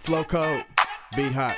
Flow code, beat hot.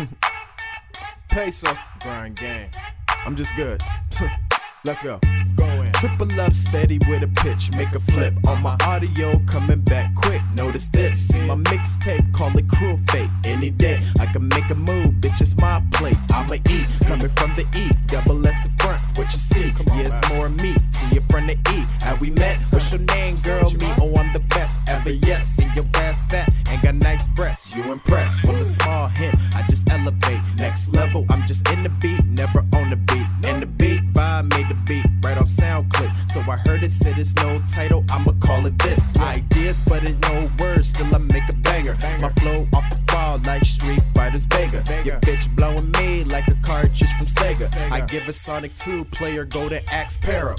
Peso, grind gang. I'm just good. Let's go. Go in. Triple up steady with a pitch, make a flip. On my audio coming back quick. Notice this. See my mixtape, call it Cruel Fate. Any day I can make a move, bitch, it's my plate. I'ma eat, coming from the E, double S in front. What you see? Yeah, it's more meat to your friend to eat. How we met? What's your name, girl? Me, oh, I'm the best ever. Yes, and your ass fat and got nice breasts. You impressed? From a small hint, I just elevate. Next level, I'm just in the beat, never on the beat. And the beat vibe made the beat right off SoundClick. So I heard it said it's no title, I'ma call it this. Ideas, but it's no words, still I make a banger. My flow off the ball like Street Fighter's Vega. Your bitch blowing me like a cartridge from Sega. I give a Sonic 2 player, go to Axe Para.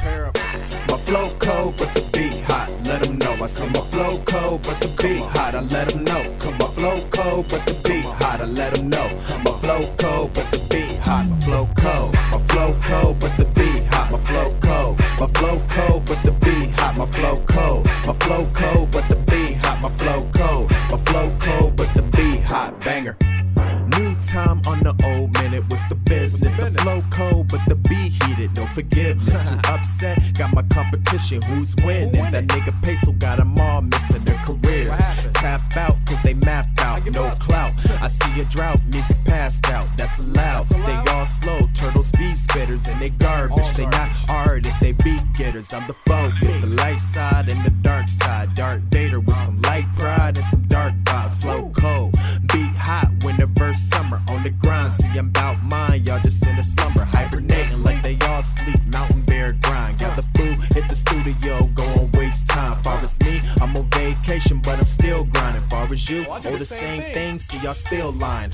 My flow cold, but the beat hot, let them know. I say my flow cold, but the beat hot, I let them know. Cause my flow cold, but the beat hot, I let them know. My flow cold, but the beat hot, my flow cold. My flow cold, but the beat hot, my flow cold. My flow cold, but the beat hot, my flow cold. My flow cold, but the beat hot, my flow cold. My flow cold, but the beat hot, banger. New time on the old minute, what's the business? The flow cold, but the beat heated, no forgiveness. Too upset, got my competition, who's winning? That nigga Peso got them all missing their careers. Tap out, cause they mapped out, no clout. I see a drought, music passed out, that's allowed. They all slow, turtle speed spitters, and they garbage. They not artists, they beat getters. I'm the focus, the light side and the dark side. Dark Vader with some light pride and some dark vibes. Flow cold, beat hot, winter verse summer. On the grind, see I'm bout mine, y'all just in a slumber. Hibernating like they all sleep, mountain bear grind. Got the food, hit the studio, go on waste time. Far as me, I'm on vacation, but I'm still grinding. Far as you, oh the same thing, see y'all still lying.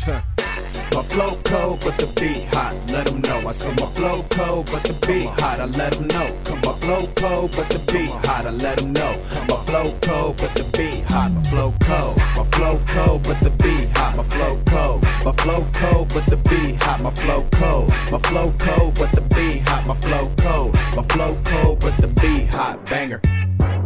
My flow cold, but the beat hot, let them know. I say my flow cold, but the beat hot, I let them know. Cause my flow cold, but the beat hot, I let them know. My flow cold, but the beat hot, my flow cold. My flow cold, but the beat hot, my flow cold. My flow cold, but the beat hot, my flow cold. My flow cold, but the beat hot, my flow cold. My flow cold, but the beat hot, banger.